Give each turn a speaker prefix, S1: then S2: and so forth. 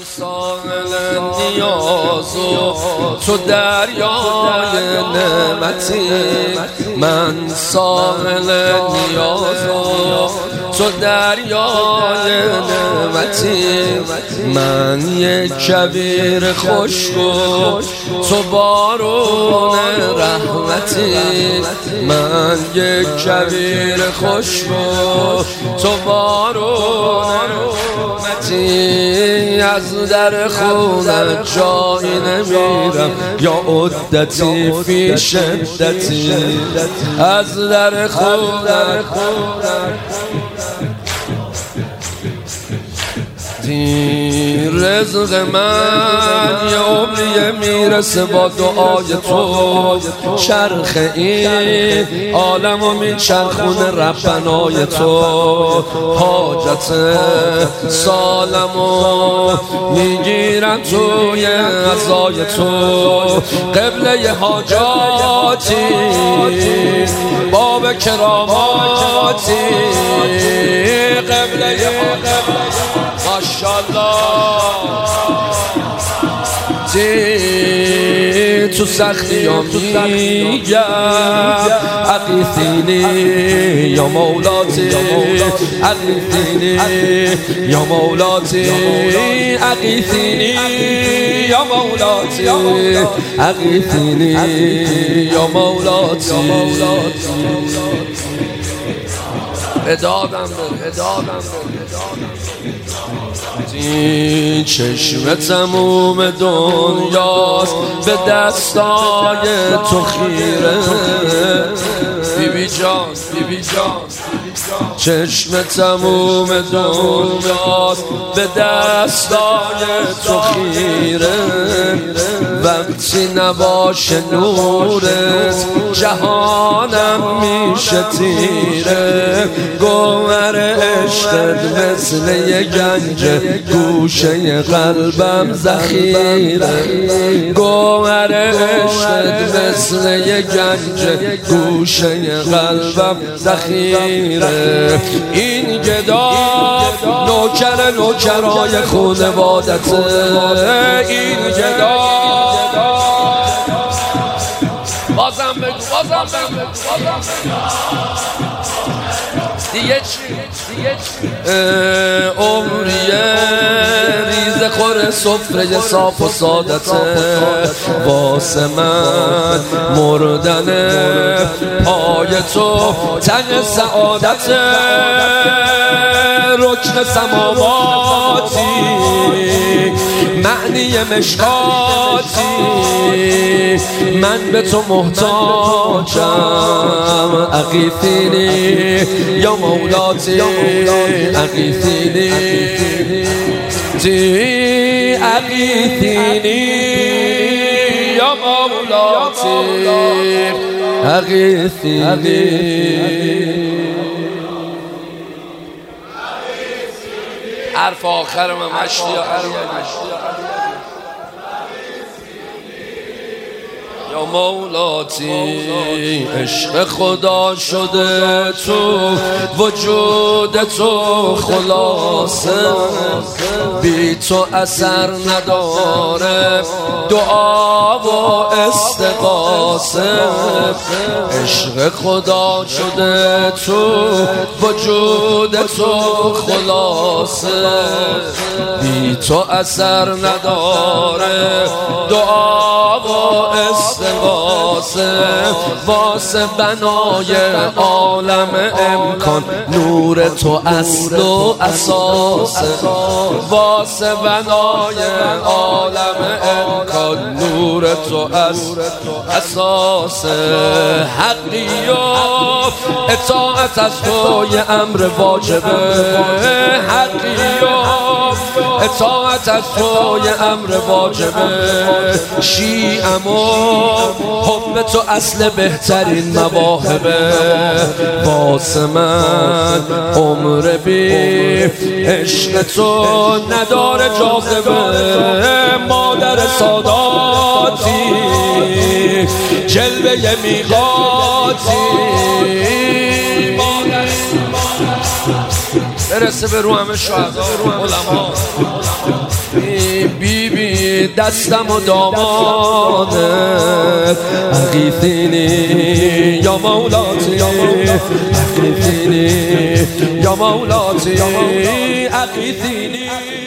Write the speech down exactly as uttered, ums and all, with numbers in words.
S1: ساحل نیاز و تو دریای نعمتی، من ساحل نیاز و تو دریای نعمتی، من یک کویر خشک و تو بارون رحمتی، من یک کویر خشک و تو بارون رحمتی. از در خونت جایی نمیرم یا عدتی فی شدتی، از در خونت رزق من یه عمریه میرسه با دعای تو، چرخ این عالم و میچرخونه ربنای تو، حاجت سالم و میگیرم توی عزای تو، قبله حاجاتی باب کراماتی، قبله ماشاءالله تو سختی ها میگم اغیثینی یا مولاتی، اغیثینی یا مولاتی، اغیثینی یا مولاتی، اغیثینی یا مولاتی. ادادم بر ادادم این چشم تموم دنیاست به دستای تو خیره، بی بی جان بی بی جان، چشم تموم دنیاست به دستای تو خیره، وقتی نباشه نورت جهانم میشه تیره، گوهر عشقت مثل یه گنج گوشه قلبم ذخیره، گوهر عشقت مثل یه گنج گوشه قلبم ذخیره، این گدا نوکر نوکرای خانوادته، این گدا بازم بگو بازم بگو بازم دیگه چی دیگه چی عمریه ریز خور سفره صاف و سادته، واسه من مردن پای تو تن سعادته، رکن سماواتی معنی مشکاتی، من به تو محتاجم، اغیثینی یا مولاتی، اغیثینی اغیثینی یا مولاتی، اغیثینی. حرف آخر من مشتی یا مولاتی، عشق خدا شده تو وجود تو خلاصه، بی تو اثر نداره دعا و استغاثه، عشق خدا شده تو وجود تو خلاصه، بی تو اثر نداره دعا و استغاثه، واسه بنای عالم امکان نور تو اصل و اساسه، واسه بنای عالم امکان نور تو اصل اساسه، حقی و اطاعت از تو یه امر واجبه، حقی و اطاعت از تو یه امر واجبه، شیعم و حب تو اصل بهترین مواهبه، واسه من عمر بی عشق تو نداره جاذبه، مادر ساداتی جلوه میقاتی، برسه به رو همه شهدا علما، دستم و دامانت اغیثینی یا مولاتی اغیثینی یا مولاتی اغیثینی